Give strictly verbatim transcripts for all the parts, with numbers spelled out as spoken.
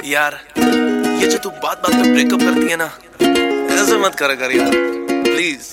यार ये जो तू बात बात में ब्रेकअप करती है ना, ऐसे मत करा कर यार प्लीज।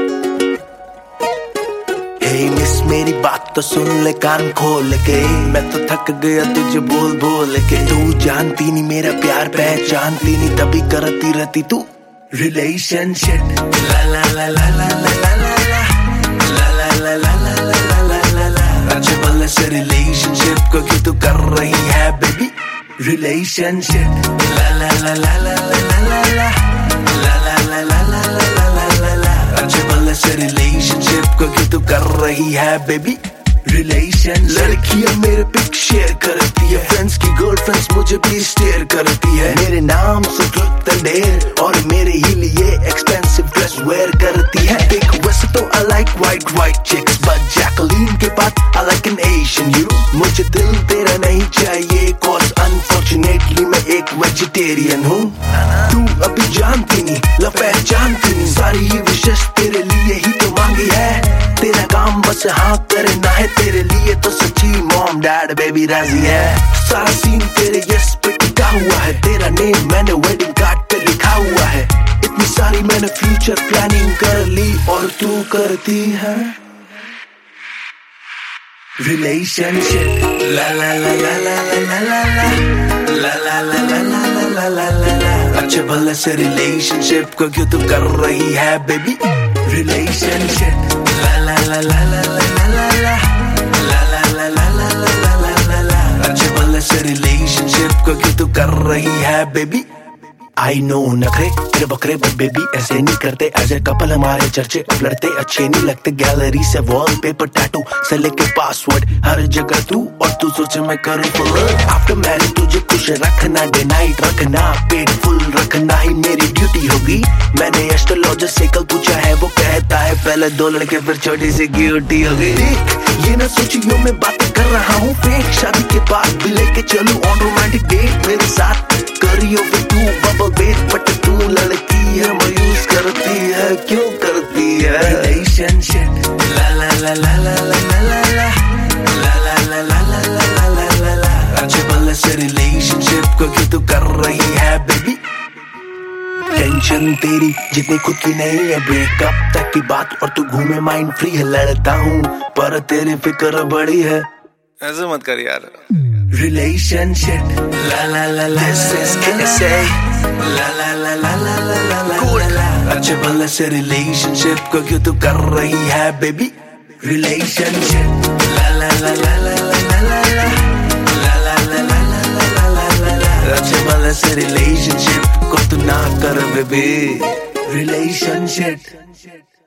हे मिस मेरी बात तो सुन ले कान खोल के, मैं तो थक गया तुझे बोल बोल के। तू जानती नहीं मेरा प्यार पहचानती नहीं, तभी करती रहती तू relationship. La la la la la la la la la la la la la la la ला। अच्छे भले से रिलेशनशिप को क्यों तू कर रही है baby relationship. La la la la la la la la la la la la la la la ला। अच्छे भले से रिलेशनशिप को क्यों तू कर रही है बेबी रिलेशन। लड़कियां मेरे पिक शेयर करती है, फ्रेंड्स की गर्लफ्रेंड्स मुझे भी स्टेयर करती है। मेरे नाम से ट्रुथ एंड डेयर और मेरे ही लिए एक्सपेंसिव ड्रेस वेयर करती है। देख वैसे तो I like white white chicks, but Jacqueline के बाद I like an Asian you. मुझे दिल तेरा नहीं चाहिए कॉज अनफॉर्चुनेटली मैं एक वेजिटेरियन हूँ। तू अभी जानती नहीं ला पहचानती नहीं, सारी ये विशेष तेरे लिए ही तो मांगी है। तेरा काम बस हाँ करना है, तेरे लिए तो सच्ची मॉम डैड बेबी राजी है। सारा सीन तेरे यस पे टिका हुआ है, तेरा नेम मैंने वेडिंग कार्ड पे लिखा हुआ है। इतनी सारी मैंने फ्यूचर प्लानिंग कर ली और तू करती है relationship. La la la la la la la la la la la la la la ला। अच्छे भले से रिलेशनशिप को क्यों तू कर रही है baby relationship. La la la la la la la la la la la la la la ला। अच्छे भले से रिलेशनशिप को क्यों तू कर रही है बेबी। आई नो नखरे तेरे बकरे बट बेबी ऐसे नहीं करते, एज ए कपल हमारे चर्चे अब लड़ते अच्छे नहीं लगते। गैलरी से वॉलपेपर टैटू से लेके पासवर्ड हर जगह तू, और तू सोचे मैं करूँ फॉरवर्ड। आफ्टर मैरिज तुझे खुश रखना, डे नाइट रखना, पेट फुल रखना ही मेरी ड्यूटी होगी। मैंने एस्ट्रोलॉजर से कल पूछा है, वो कहता है पहले दो लड़के फिर छोटी सी क्यूटी होगी। देख ये ना सोचियो मैं बातें कर रहा हूँ फेक, शादी के बाद भी लेके चलूं ऑन रोमांटिक डेट मेरे साथ करियो फिर तू बबल बेट। बट तू लड़की है मायूस करती है, क्यों करती है relationship. La la la la la la la la la la la la la la la ला। अच्छे भले से रिलेशनशिप को क्यों तू कर रही है बेबी। टेंशन तेरी जितनी खुद की नहीं है, ब्रेकअप तक की बात और तू घूमे माइंड फ्री है। लड़ता हूँ पर तेरी फिक्र बड़ी है, ऐसे मत कर यार। Relationship. La la la la this is कैसे la la la la la la la ला। अच्छे भले से रिलेशनशिप को क्यों तू कर रही है baby relationship. La la la la la la la la la la la la la ला। अच्छे भले से रिलेशनशिप को तू ना कर बेबी रिलेशनशिप।